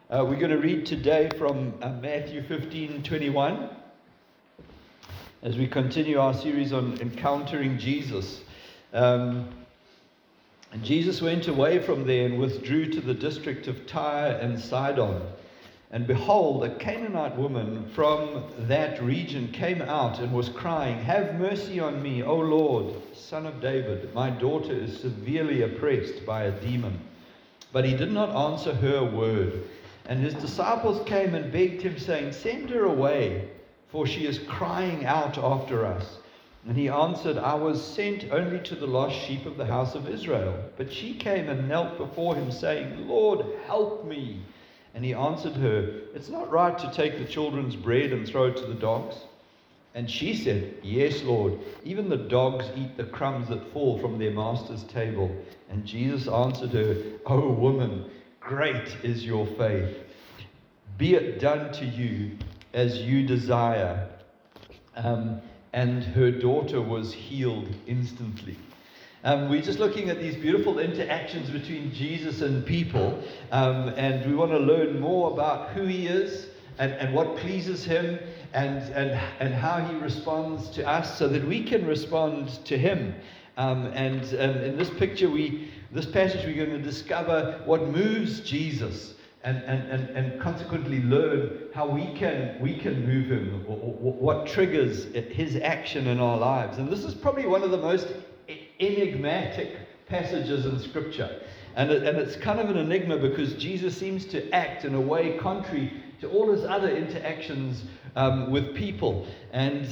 We're going to read today from Matthew 15:21 as we continue our series on encountering Jesus. And Jesus went away from there and withdrew to the district of Tyre and Sidon. And behold, a Canaanite woman from that region came out and was crying, "Have mercy on me, O Lord, Son of David. My daughter is severely oppressed by a demon." But he did not answer her a word. And his disciples came and begged him, saying, "Send her away, for she is crying out after us." And he answered, "I was sent only to the lost sheep of the house of Israel." But she came and knelt before him, saying, "Lord, help me." And he answered her, "It's not right to take the children's bread and throw it to the dogs." And she said, "Yes, Lord, even the dogs eat the crumbs that fall from their master's table." And Jesus answered her, "O woman, great is your faith. Be it done to you as you desire." And her daughter was healed instantly. We're just looking at these beautiful interactions between Jesus and people, and we want to learn more about who he is and what pleases him and how he responds to us so that we can respond to him. And in this passage, we're going to discover what moves Jesus and consequently learn how we can move him, or what triggers his action in our lives. And this is probably one of the most enigmatic passages in Scripture. And it's kind of an enigma because Jesus seems to act in a way contrary to all his other interactions with people. And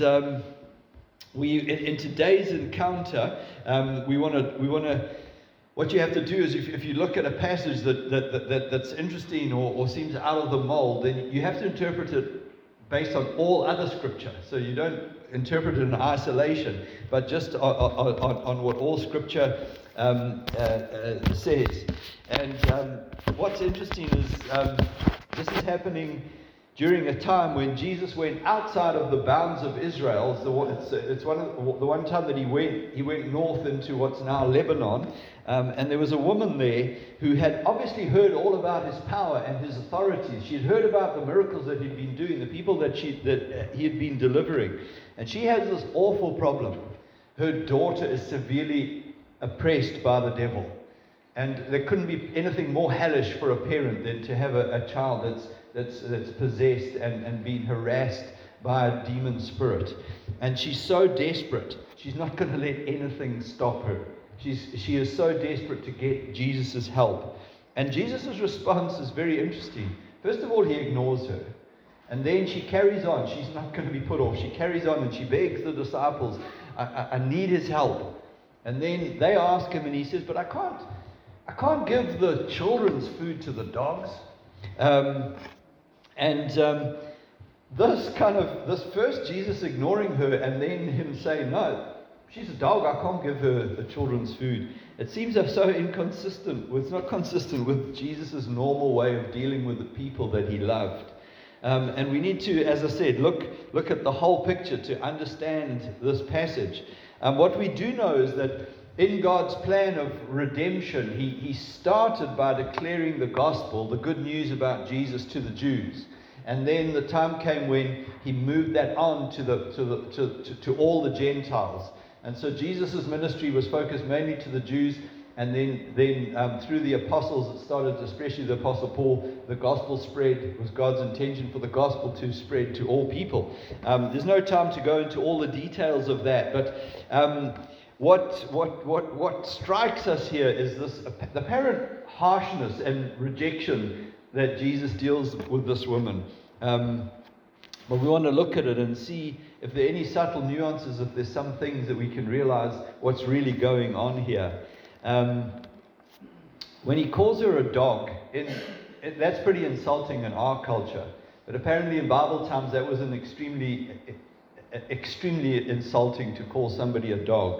in today's encounter, what you have to do is if you look at a passage that's interesting or seems out of the mold, then you have to interpret it based on all other Scripture. So you don't interpret it in isolation, but just on what all Scripture says. And what's interesting is this is happening during a time when Jesus went outside of the bounds of Israel. It's the one time that he went north into what's now Lebanon, and there was a woman there who had obviously heard all about his power and his authority. She had heard about the miracles that he'd been doing, the people that he had been delivering, and she has this awful problem. Her daughter is severely oppressed by the devil, and there couldn't be anything more hellish for a parent than to have a child that's possessed and being harassed by a demon spirit. And she's so desperate, she's not going to let anything stop her. She is so desperate to get Jesus' help. And Jesus' response is very interesting. First of all, he ignores her. And then she carries on. She's not going to be put off. She carries on and she begs the disciples, I need his help. And then they ask him and he says, "But I can't give the children's food to the dogs." This first Jesus ignoring her and then him saying, "No, she's a dog, I can't give her the children's food." It seems so inconsistent. It's not consistent with Jesus' normal way of dealing with the people that he loved. And we need to, as I said, look at the whole picture to understand this passage. What we do know is that in God's plan of redemption, he started by declaring the gospel, the good news about Jesus, to the Jews. And then the time came when he moved that on to all the Gentiles. And so Jesus' ministry was focused mainly to the Jews, and then through the apostles, it started, especially the Apostle Paul, the gospel spread. It was God's intention for the gospel to spread to all people. There's no time to go into all the details of that, but what strikes us here is the apparent harshness and rejection that Jesus deals with this woman. But we want to look at it and see if there are any subtle nuances, if there's some things that we can realize what's really going on here. When he calls her a dog, that's pretty insulting in our culture. But apparently in Bible times that was an extremely insulting to call somebody a dog.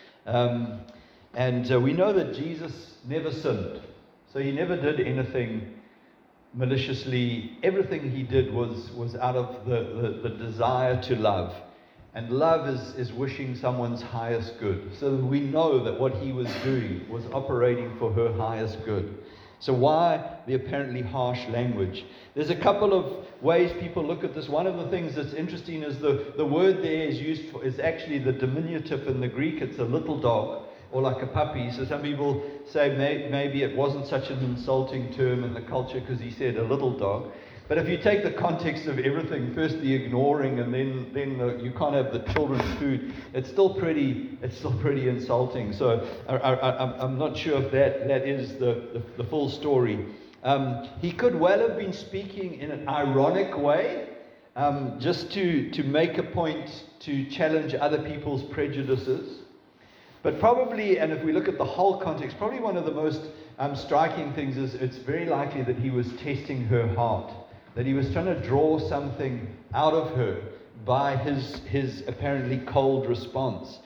We know that Jesus never sinned. So he never did anything maliciously. Everything he did was out of the desire to love. And love is wishing someone's highest good. So we know that what he was doing was operating for her highest good. So why the apparently harsh language? There's a couple of ways people look at this. One of the things that's interesting is the word there is actually the diminutive in the Greek. It's a little dog, or like a puppy. So some people say maybe it wasn't such an insulting term in the culture because he said a little dog. But if you take the context of everything, first the ignoring, and then you can't have the children's food, it's still pretty insulting. So I'm not sure if that is the full story. He could well have been speaking in an ironic way, just to make a point to challenge other people's prejudices. But probably, and if we look at the whole context, probably one of the most striking things is it's very likely that he was testing her heart, that he was trying to draw something out of her by his apparently cold response.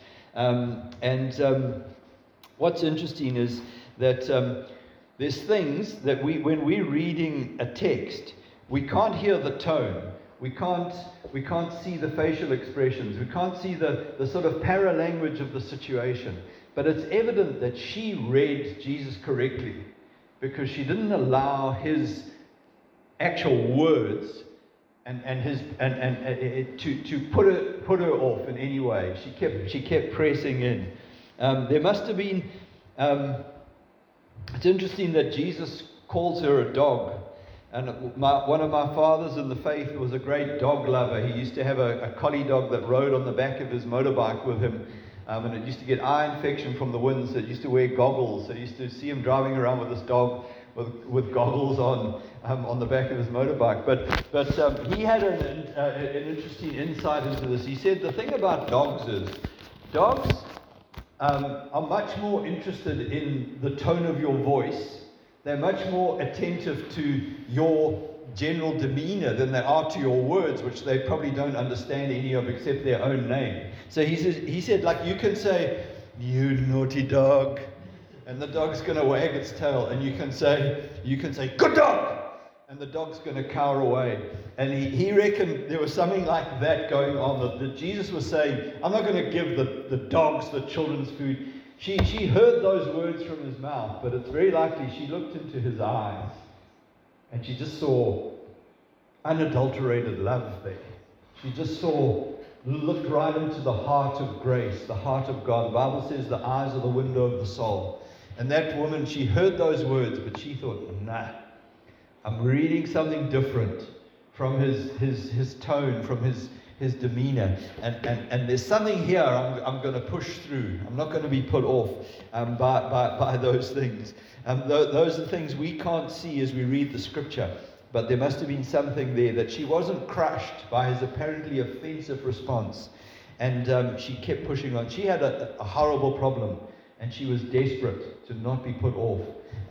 What's interesting is that there's things that when we're reading a text, we can't hear the tone. We can't see the facial expressions. We can't see the sort of paralanguage of the situation. But it's evident that she read Jesus correctly, because she didn't allow his actual words to put her off in any way. She kept pressing in. There must have been. It's interesting that Jesus calls her a dog. And one of my fathers in the faith was a great dog lover. He used to have a collie dog that rode on the back of his motorbike with him. And it used to get eye infection from the wind, so it used to wear goggles. So I used to see him driving around with this dog with goggles on the back of his motorbike. But he had an interesting insight into this. He said the thing about dogs is dogs are much more interested in the tone of your voice. They're much more attentive to your general demeanor than they are to your words, which they probably don't understand any of except their own name. So he said, like, you can say, "You naughty dog," and the dog's going to wag its tail, and you can say, "Good dog," and the dog's going to cower away. And he reckoned there was something like that going on, that Jesus was saying, I'm not going to give the dogs the children's food. She heard those words from his mouth, but it's very likely she looked into his eyes and she just saw unadulterated love there. She just looked right into the heart of grace, the heart of God. The Bible says the eyes are the window of the soul. And that woman, she heard those words, but she thought, nah, I'm reading something different from his tone, from his demeanor, and there's something here I'm going to push through. I'm not going to be put off by those things. Those are things we can't see as we read the scripture, but there must have been something there, that she wasn't crushed by his apparently offensive response, and she kept pushing on. She had a horrible problem, and she was desperate to not be put off.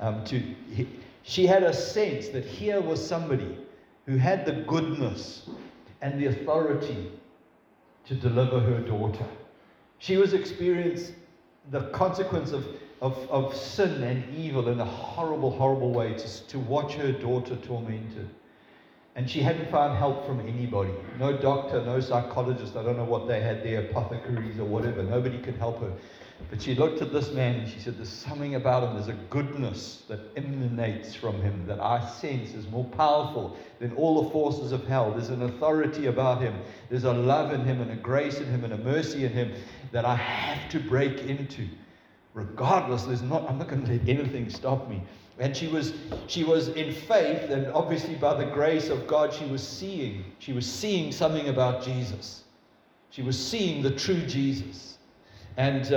She had a sense that here was somebody who had the goodness and the authority to deliver her daughter. She was experiencing the consequence of sin and evil in a horrible, horrible way, to watch her daughter tormented. And she hadn't found help from anybody. No doctor, no psychologist. I don't know what they had there, apothecaries or whatever. Nobody could help her. But she looked at this man and she said, there's something about him. There's a goodness that emanates from him that I sense is more powerful than all the forces of hell. There's an authority about him. There's a love in him and a grace in him and a mercy in him that I have to break into. Regardless, I'm not going to let anything stop me. And she was in faith, and obviously by the grace of God, she was seeing something about Jesus. She was seeing the true Jesus. And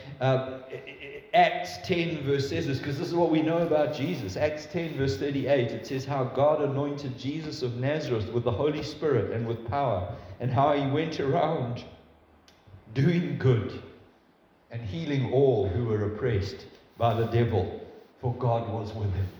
Acts 10 verse says this, because this is what we know about Jesus. Acts 10 verse 38, it says how God anointed Jesus of Nazareth with the Holy Spirit and with power, and how he went around doing good and healing all who were oppressed by the devil, for God was with him.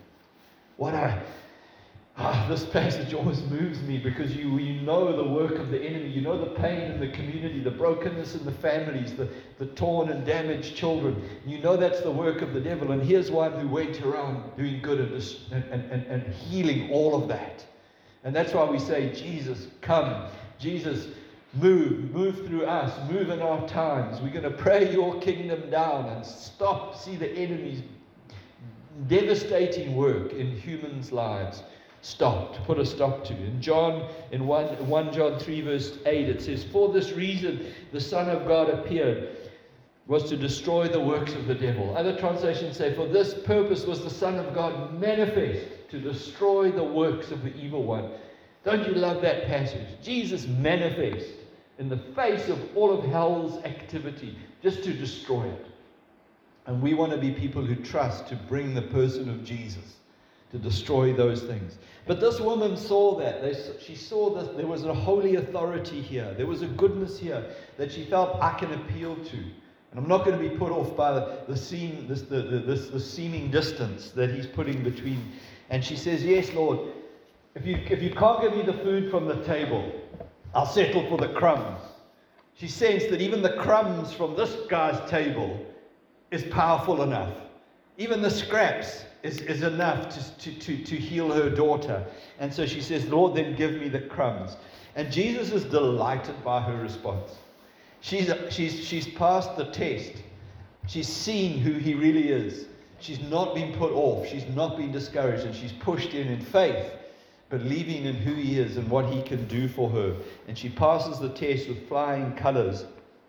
This passage always moves me, because you know the work of the enemy. You know the pain in the community, the brokenness in the families, the torn and damaged children. You know that's the work of the devil. And here's one who went around doing good and healing all of that. And that's why we say, Jesus, come. Jesus, move through us. Move in our times. We're going to pray your kingdom down and see the enemies devastating work in humans' lives stopped, put a stop to. In 1 John 3 verse 8, it says, "For this reason the Son of God appeared, was to destroy the works of the devil." Other translations say, "For this purpose was the Son of God manifest, to destroy the works of the evil one." Don't you love that passage? Jesus manifest in the face of all of hell's activity, just to destroy it. And we want to be people who trust to bring the person of Jesus, to destroy those things. But this woman saw that. She saw that there was a holy authority here. There was a goodness here that she felt I can appeal to. And I'm not going to be put off by the seeming distance that he's putting between. And she says, "Yes, Lord, if you can't give me the food from the table, I'll settle for the crumbs." She sensed that even the crumbs from this guy's table is powerful enough. Even the scraps is enough to heal her daughter. And so she says, "Lord, then give me the crumbs." And Jesus is delighted by her response. She's passed the test. She's seen who he really is. She's not been put off. She's not been discouraged. And she's pushed in faith, believing in who he is and what he can do for her. And she passes the test with flying colors.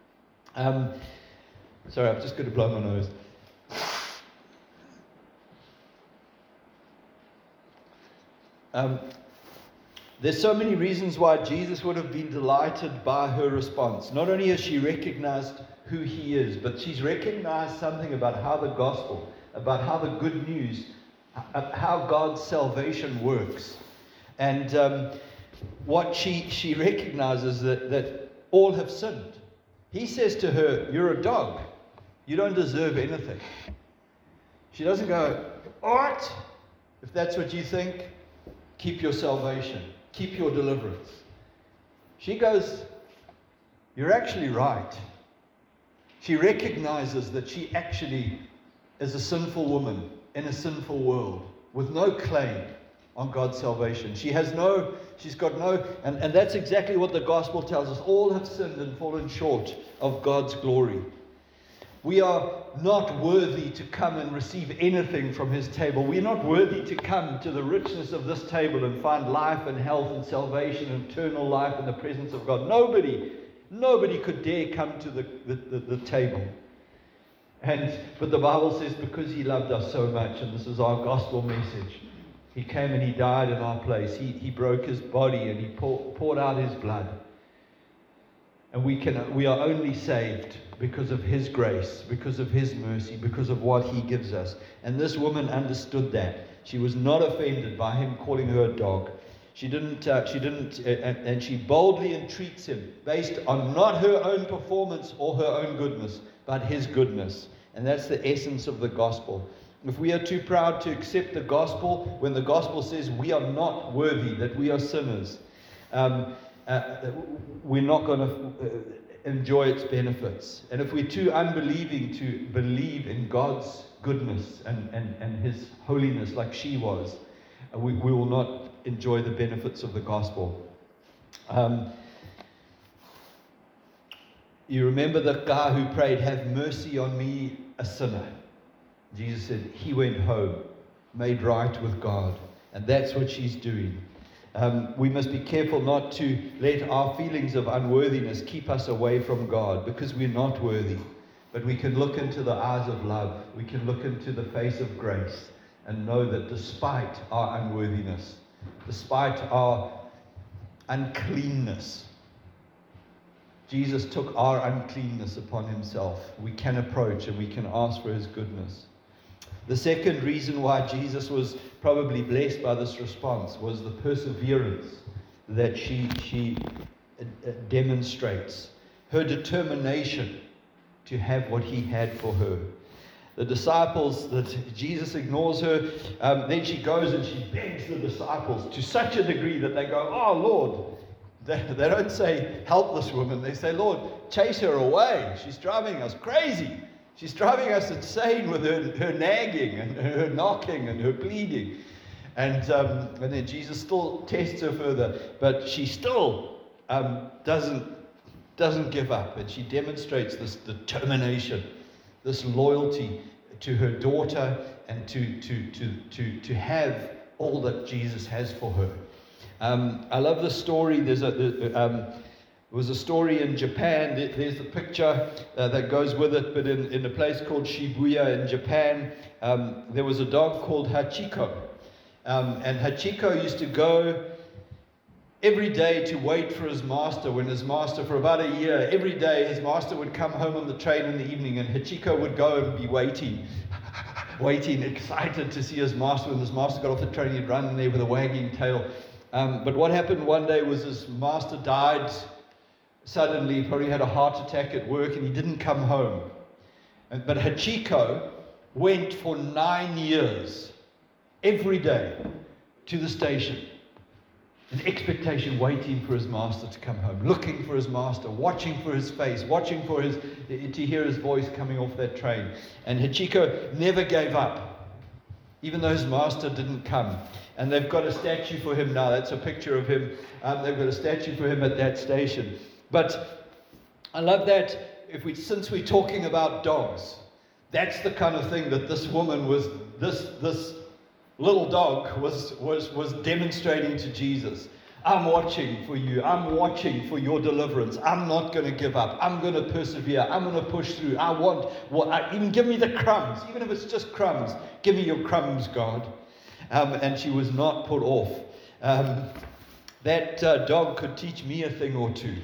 Sorry, I'm just going to blow my nose. There's so many reasons why Jesus would have been delighted by her response. Not only has she recognized who he is, but she's recognized something about how the gospel, about how the good news, how God's salvation works. And what she recognizes that all have sinned. He says to her, "You're a dog. You don't deserve anything." She doesn't go, "All right, if that's what you think, keep your salvation. Keep your deliverance." She goes, "You're actually right." She recognizes that she actually is a sinful woman in a sinful world with no claim on God's salvation. She's got no, and that's exactly what the gospel tells us. All have sinned and fallen short of God's glory. We are not worthy to come and receive anything from his table. We're not worthy to come to the richness of this table and find life and health and salvation and eternal life in the presence of God. Nobody could dare come to the table. But the Bible says because he loved us so much, and this is our gospel message, he came and he died in our place. He broke his body and he poured out his blood. And we are only saved because of his grace, because of his mercy, because of what he gives us. And this woman understood that. She was not offended by him calling her a dog. She didn't, and she boldly entreats him based on not her own performance or her own goodness, but his goodness. And that's the essence of the gospel. If we are too proud to accept the gospel, when the gospel says we are not worthy, that we are sinners, we're not going to enjoy its benefits. And if we're too unbelieving to believe in God's goodness and his holiness like she was, we will not enjoy the benefits of the gospel. You remember the guy who prayed, "Have mercy on me, a sinner." Jesus said he went home, made right with God. And that's what she's doing. We must be careful not to let our feelings of unworthiness keep us away from God, because we're not worthy. But we can look into the eyes of love. We can look into the face of grace and know that despite our unworthiness, despite our uncleanness, Jesus took our uncleanness upon himself. We can approach and we can ask for his goodness. The second reason why Jesus was probably blessed by this response was the perseverance that she demonstrates. Her determination to have what he had for her. The disciples, that Jesus ignores her, then she goes and she begs the disciples to such a degree that they go, "Oh Lord." They don't say, "Help this woman." They say, "Lord, chase her away. She's driving us crazy. She's driving us insane with her nagging and her knocking and her pleading." And then Jesus still tests her further, but she still doesn't give up, and she demonstrates this determination, this loyalty to her daughter and to have all that Jesus has for her. I love the story. There was a story in Japan. There's the picture that goes with it, but in a place called Shibuya in Japan, there was a dog called Hachiko. And Hachiko used to go every day to wait for his master. When his master, for about a year, every day his master would come home on the train in the evening, and Hachiko would go and be waiting, excited to see his master. When his master got off the train, he'd run there with a wagging tail. But what happened one day was his master died suddenly. He probably had a heart attack at work, and he didn't come home. But Hachiko went for 9 years, every day, to the station, in expectation, waiting for his master to come home, looking for his master, watching for his face, watching for to hear his voice coming off that train. And Hachiko never gave up, even though his master didn't come. And they've got a statue for him now. That's a picture of him. They've got a statue for him at that station. But I love that since we're talking about dogs, that's the kind of thing that this woman was, this little dog was demonstrating to Jesus. I'm watching for you. I'm watching for your deliverance. I'm not going to give up. I'm going to persevere. I'm going to push through. Even give me the crumbs. Even if it's just crumbs, give me your crumbs, God. And she was not put off. That dog could teach me a thing or two.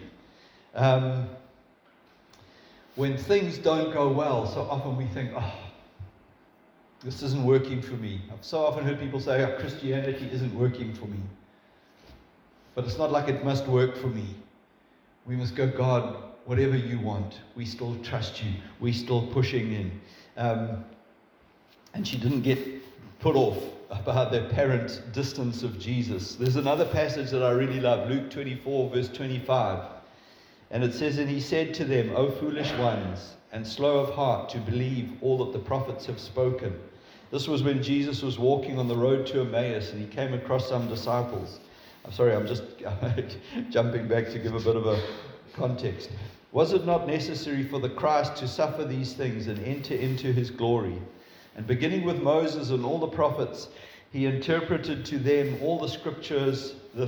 When things don't go well, so often we think, this isn't working for me. I've so often heard people say, Christianity isn't working for me. But it's not like it must work for me. We must go, God, whatever you want, we still trust you. We're still pushing in. And she didn't get put off about the apparent distance of Jesus. There's another passage that I really love, Luke 24, verse 25. And it says, and he said to them, O foolish ones, and slow of heart to believe all that the prophets have spoken. This was when Jesus was walking on the road to Emmaus, and he came across some disciples. I'm sorry, I'm just jumping back to give a bit of a context. Was it not necessary for the Christ to suffer these things and enter into his glory? And beginning with Moses and all the prophets, he interpreted to them all the scriptures, the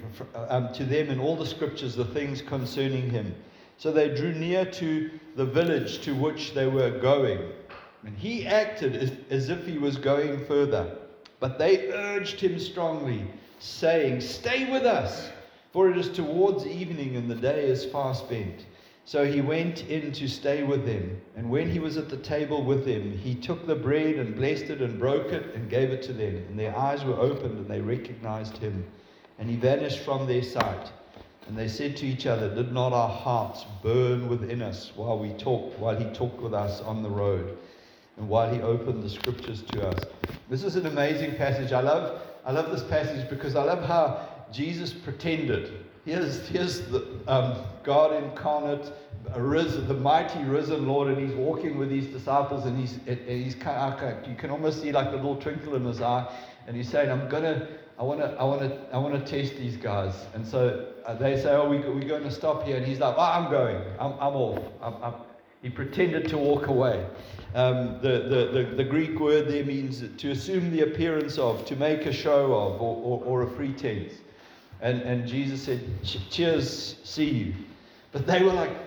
things concerning him. So they drew near to the village to which they were going. And he acted as if he was going further. But they urged him strongly, saying, stay with us, for it is towards evening and the day is far spent. So he went in to stay with them. And when he was at the table with them, he took the bread and blessed it and broke it and gave it to them. And their eyes were opened and they recognized him. And he vanished from their sight. And they said to each other, did not our hearts burn within us while he talked with us on the road, and while he opened the scriptures to us? This is an amazing passage. I love this passage because I love how Jesus pretended. Here's the God incarnate, the mighty risen Lord, and he's walking with his disciples, and he's kind of, you can almost see like a little twinkle in his eye, and he's saying, I want to test these guys. And so they say, we're going to stop here, and he's like, I'm going, I'm off. He pretended to walk away. The Greek word there means to assume the appearance of, to make a show of, or a pretense. And Jesus said, cheers, see you. But they were like,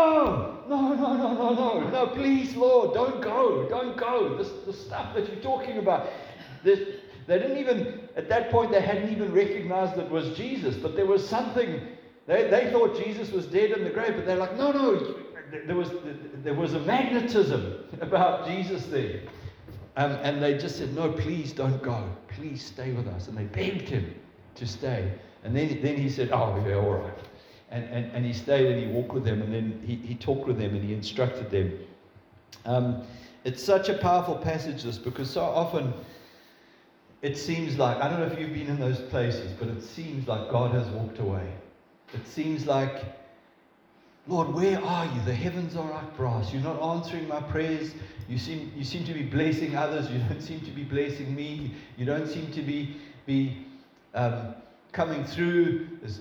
no, please, Lord, don't go. This stuff that you're talking about. They didn't even, at that point, they hadn't even recognized that it was Jesus. But there was something, they thought Jesus was dead in the grave, but they're like, no. There was a magnetism about Jesus there. And they just said, no, please don't go. Please stay with us. And they begged him to stay. And then he said, oh, yeah, all right. And he stayed and he walked with them, and then he talked with them and he instructed them. It's such a powerful passage, this, because so often it seems like, I don't know if you've been in those places, but it seems like God has walked away. It seems like, Lord, where are you? The heavens are like brass. You're not answering my prayers. You seem to be blessing others. You don't seem to be blessing me. You don't seem to be coming through.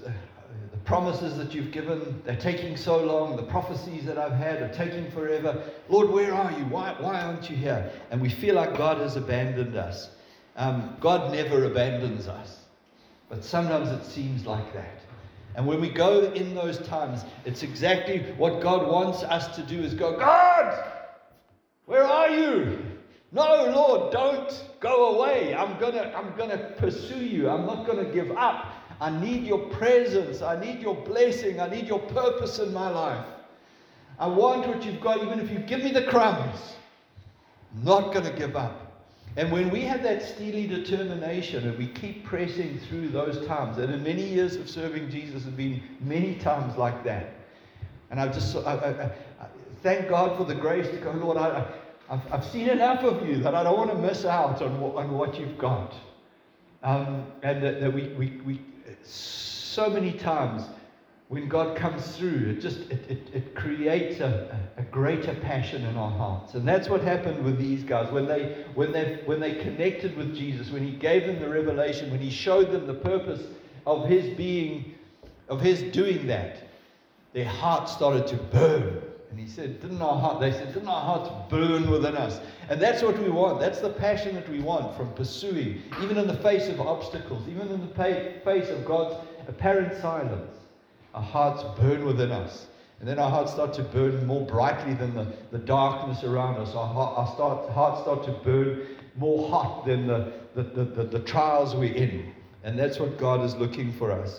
the promises that you've given, they're taking so long. The prophecies that I've had are taking forever. Lord, where are you? Why aren't you here? And we feel like God has abandoned us. God never abandons us. But sometimes it seems like that. And when we go in those times, it's exactly what God wants us to do, is go, God, where are you? No, Lord, don't go away. I'm gonna pursue you. I'm not gonna give up. I need your presence. I need your blessing. I need your purpose in my life. I want what you've got, even if you give me the crumbs. I'm not gonna give up. And when we have that steely determination and we keep pressing through those times, and in many years of serving Jesus have been many times like that. And I thank God for the grace to go, Lord, I've seen enough of you that I don't want to miss out on what you've got. And that we so many times when God comes through, it creates a greater passion in our hearts. And that's what happened with these guys when they connected with Jesus, when he gave them the revelation, when he showed them the purpose of his being, of his doing that. Their hearts started to burn. And he said, didn't our hearts burn within us? And that's what we want. That's the passion that we want from pursuing, even in the face of obstacles, even in the face of God's apparent silence. Our hearts burn within us. And then our hearts start to burn more brightly than the darkness around us. Our hearts start to burn more hot than the trials we're in. And that's what God is looking for us.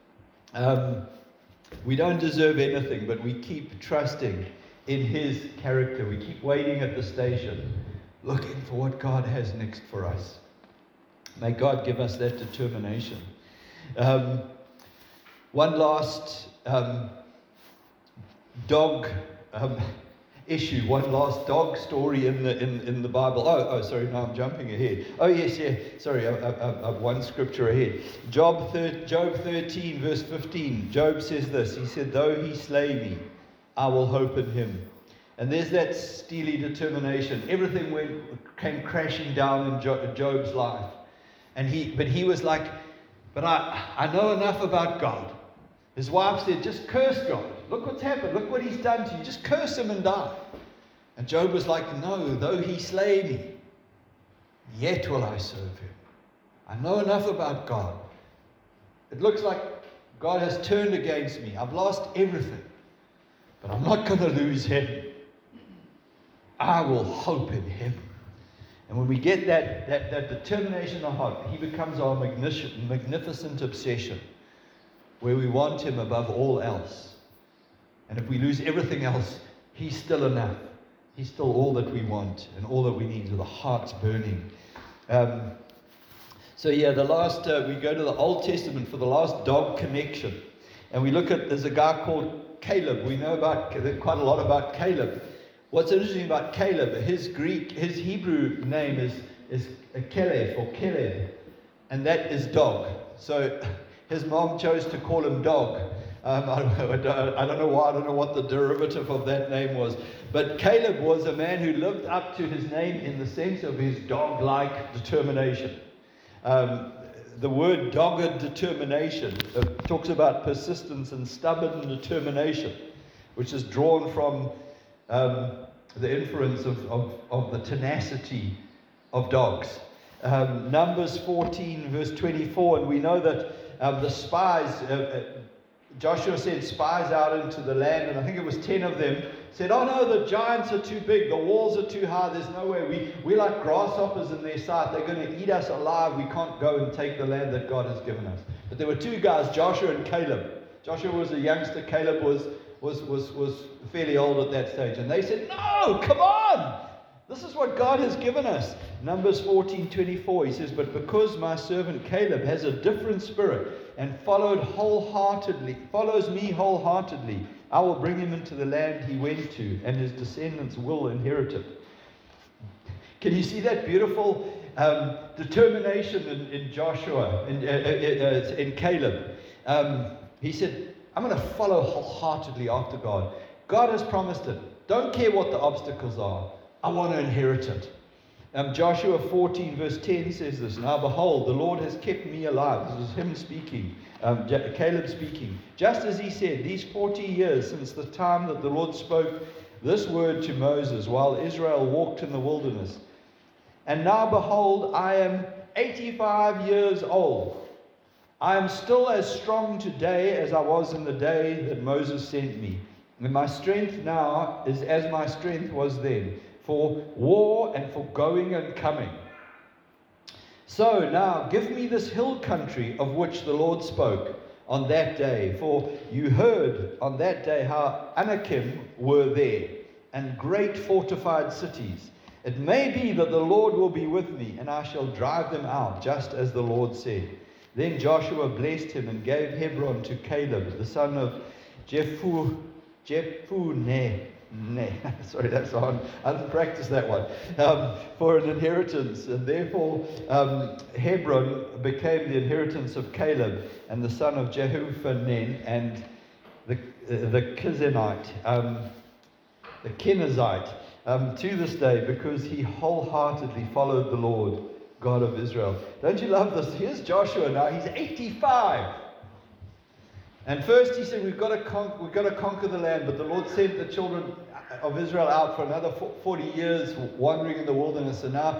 We don't deserve anything, but we keep trusting in his character. We keep waiting at the station, looking for what God has next for us. May God give us that determination. One last dog issue, one last dog story in the Bible. Oh, sorry, now I'm jumping ahead. Oh, yes, yeah, sorry, I'm one scripture ahead. Job 13, verse 15. Job says this. He said, though he slay me, I will hope in him. And there's that steely determination. Everything came crashing down in Job's life. But he was like, but I know enough about God. His wife said, just curse God. Look what's happened. Look what he's done to you. Just curse him and die. And Job was like, no, though he slay me, yet will I serve him. I know enough about God. It looks like God has turned against me. I've lost everything. But I'm not going to lose him. I will hope in him. And when we get that determination in our heart, he becomes our magnificent obsession, where we want him above all else. And if we lose everything else, he's still enough. He's still all that we want and all that we need, with the hearts burning. We go to the Old Testament for the last dog connection. And we look at, there's a guy called Caleb. We know quite a lot about Caleb. What's interesting about Caleb, his Hebrew name is Caleb or Caleb, and that is dog. So his mom chose to call him dog. I don't know why. I don't know what the derivative of that name was. But Caleb was a man who lived up to his name in the sense of his dog-like determination. The word dogged determination talks about persistence and stubborn determination, which is drawn from the inference of the tenacity of dogs. Numbers 14, verse 24, and we know that the spies, Joshua sent spies out into the land, and I think it was 10 of them, said, oh no, the giants are too big, the walls are too high, there's no way, we're like grasshoppers in their sight, they're going to eat us alive, we can't go and take the land that God has given us. But there were two guys, Joshua and Caleb. Joshua was a youngster, Caleb was fairly old at that stage, and they said, no, come on! This is what God has given us. Numbers 14:24, he says, but because my servant Caleb has a different spirit and follows me wholeheartedly, I will bring him into the land he went to, and his descendants will inherit it. Can you see that beautiful determination in Joshua, in Caleb? He said, I'm going to follow wholeheartedly after God. God has promised it. Don't care what the obstacles are. I want to inherit it. Joshua 14 verse 10 says this, "Now behold, the Lord has kept me alive." This is him speaking, Caleb speaking. "Just as he said, these 40 years since the time that the Lord spoke this word to Moses while Israel walked in the wilderness. And now behold, I am 85 years old. I am still as strong today as I was in the day that Moses sent me. And my strength now is as my strength was then, for war and for going and coming. So now give me this hill country of which the Lord spoke on that day. For you heard on that day how Anakim were there, and great fortified cities. It may be that the Lord will be with me, and I shall drive them out, just as the Lord said." Then Joshua blessed him and gave Hebron to Caleb, the son of Jephunneh. Sorry, that's on. I didn't practice that one. For an inheritance. And therefore, Hebron became the inheritance of Caleb and the son of Jephunneh and the Kenizzite, to this day, because he wholeheartedly followed the Lord, God of Israel. Don't you love this? Here's Joshua now. He's 85. And first he said, we've got to conquer the land. But the Lord sent the children of Israel out for another 40 years wandering in the wilderness. And now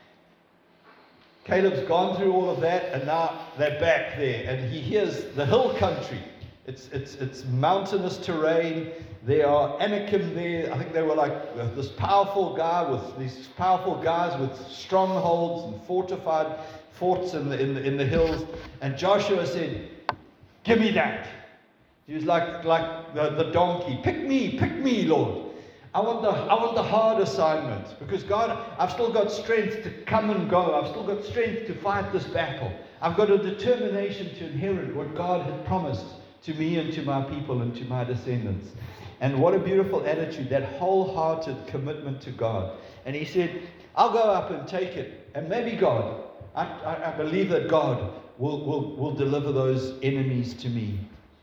Caleb's gone through all of that, and now they're back there. And he hears the hill country. It's mountainous terrain. There are Anakim there. I think they were like this powerful guy with these powerful guys with strongholds and fortified forts in the hills. And Joshua said, "Give me that." He was like the donkey. Pick me, Lord. I want the hard assignment, because God, I've still got strength to come and go. I've still got strength to fight this battle. I've got a determination to inherit what God had promised to me and to my people and to my descendants. And what a beautiful attitude, that wholehearted commitment to God. And he said, I'll go up and take it. And maybe God, I believe that God will deliver those enemies to me.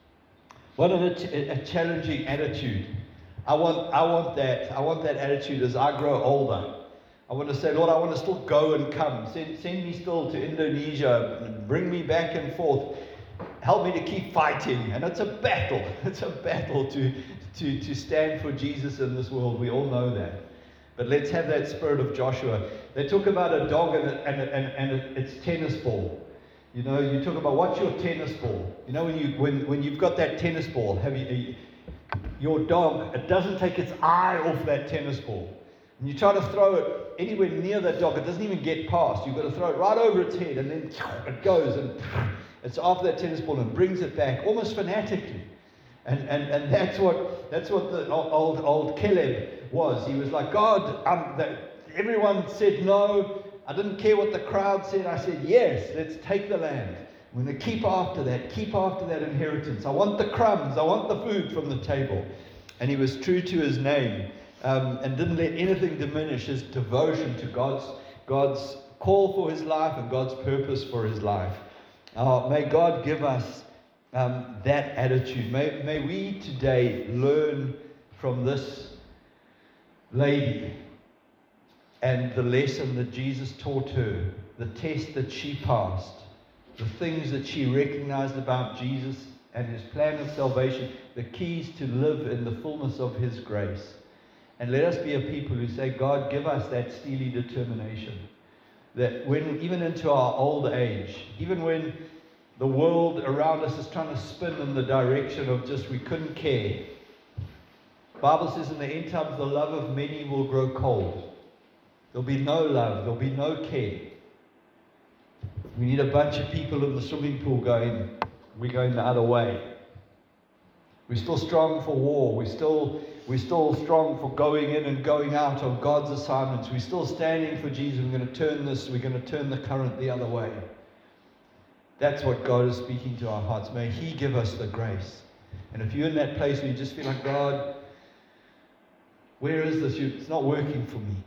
What a challenging attitude. I want that attitude as I grow older. I want to say, Lord, I want to still go and come. Send me still to Indonesia. Bring me back and forth. Help me to keep fighting. And it's a battle. It's a battle to stand for Jesus in this world. We all know that. But let's have that spirit of Joshua. They talk about a dog and its tennis ball. You know, you talk about what's your tennis ball. You know, when you've got that tennis ball, your dog, it doesn't take its eye off that tennis ball. And you try to throw it anywhere near that dog, it doesn't even get past. You've got to throw it right over its head, and then it goes and it's after that tennis ball and brings it back almost fanatically. And that's what the old Caleb was. He was like, God, everyone said no. I didn't care what the crowd said. I said, yes, let's take the land. I'm going to keep after that inheritance. I want the crumbs. I want the food from the table. And he was true to his name, and didn't let anything diminish his devotion to God's call for his life and God's purpose for his life. May God give us that attitude. May we today learn from this lady and the lesson that Jesus taught her, the test that she passed, the things that she recognized about Jesus and his plan of salvation, the keys to live in the fullness of his grace. And let us be a people who say, God, give us that steely determination. That when, even into our old age, even when the world around us is trying to spin in the direction of just we couldn't care. The Bible says in the end times, the love of many will grow cold. There'll be no love. There'll be no care. We need a bunch of people in the swimming pool going, we're going the other way. We're still strong for war. We're still strong for going in and going out on God's assignments. We're still standing for Jesus. We're going to turn the current the other way. That's what God is speaking to our hearts. May he give us the grace. And if you're in that place where you just feel like, God, where is this? It's not working for me.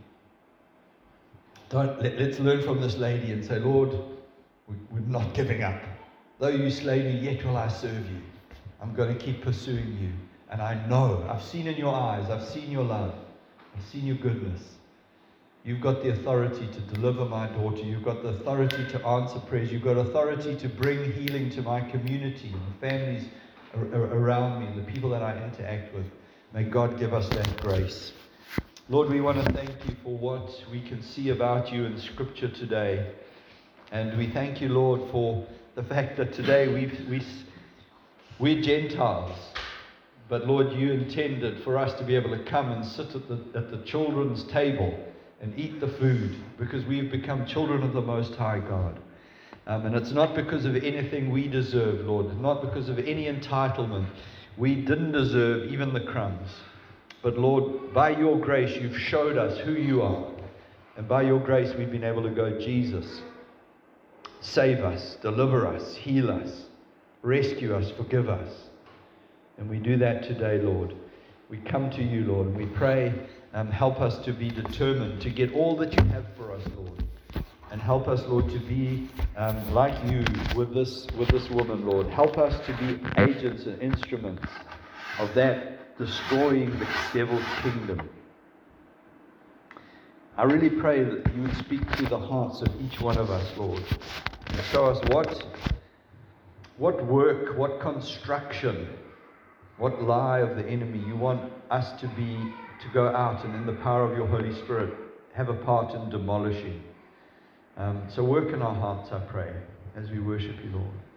Let's learn from this lady and say, Lord, we're not giving up. Though you slay me, yet will I serve you. I'm going to keep pursuing you. And I know, I've seen in your eyes, I've seen your love, I've seen your goodness. You've got the authority to deliver my daughter. You've got the authority to answer prayers. You've got authority to bring healing to my community and the families around me and the people that I interact with. May God give us that grace. Lord, we want to thank you for what we can see about you in Scripture today. And we thank you, Lord, for the fact that today we're Gentiles. But Lord, you intended for us to be able to come and sit at the children's table and eat the food, because we've become children of the Most High God. And it's not because of anything we deserve, Lord, not because of any entitlement. We didn't deserve even the crumbs. But Lord, by your grace, you've showed us who you are. And by your grace, we've been able to go, Jesus, save us, deliver us, heal us, rescue us, forgive us. And we do that today, Lord. We come to you, Lord, and we pray, help us to be determined to get all that you have for us, Lord. And help us, Lord, to be like you with this woman, Lord. Help us to be agents and instruments of that destroying the devil's kingdom. I really pray that you would speak to the hearts of each one of us, Lord. And show us what work, what construction, what lie of the enemy you want us to go out and in the power of your Holy Spirit have a part in demolishing. So work in our hearts, I pray, as we worship you, Lord.